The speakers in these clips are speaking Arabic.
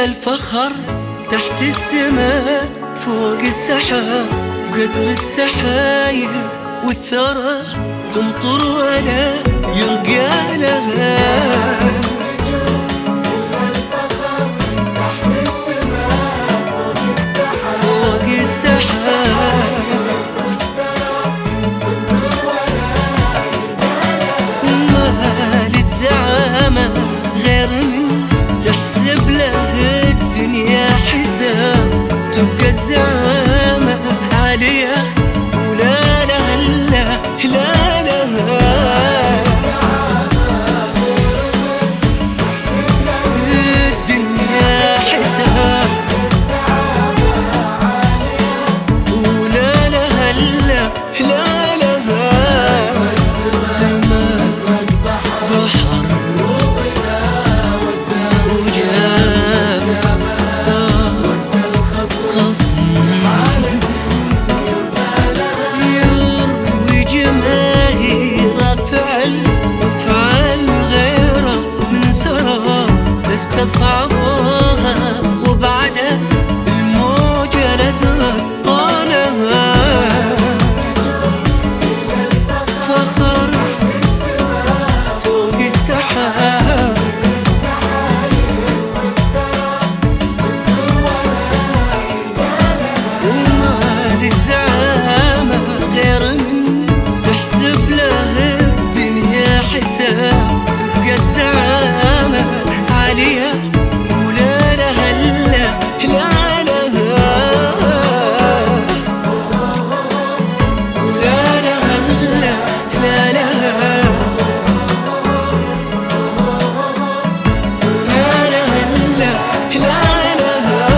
الفخر تحت السماء فوق السحاب، قدر السحايب والثرى تمطر ولا يرقى لها. تحسب له الدنيا حساب، تبقى الزعامة عالية ولا لها لا لها. الدنيا حساب ولا لها لا لها. سماء بحر استصعبوها وبعدت الموجة الازرق طالها. فخر فوق السحاب وما للزعامة غير من تحسب له الدنيا حساب، تبقى الزعامة عالية ولا لها لا لها. ولا لها لا لها. ولا لها لا لها.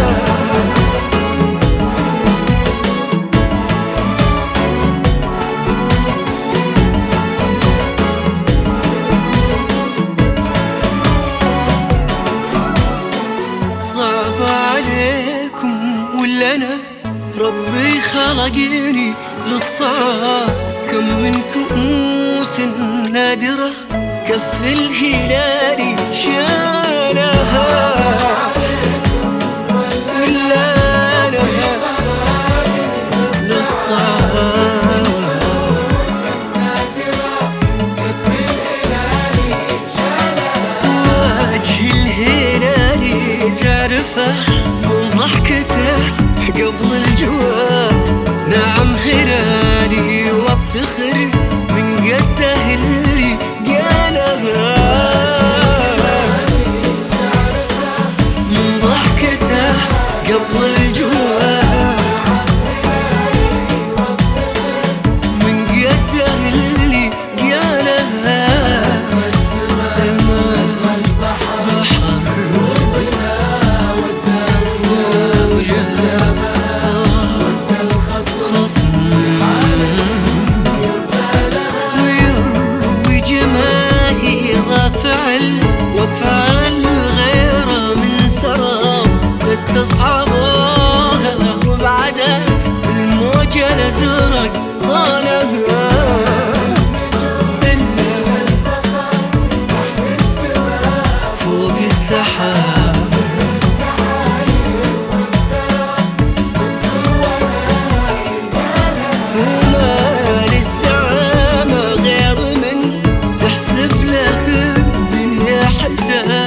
صعب عليكم ولا أنا ربي خلقني للصعاب؟ كم من كؤوس نادرة كف الهلال شالها. ولا أنا للصعاب تعرفه من ضحكته قبل الجواب. نعم هلالي وافتخر من قده اللي قالها. من ضحكته قبل الجواب من قده اللي قالها. وافعل غيره من سراب استصحابوها وبعدت الموجة الازرق طالها. فوق السحاب وما للزعامة غير من تحسب له الدنيا حساب.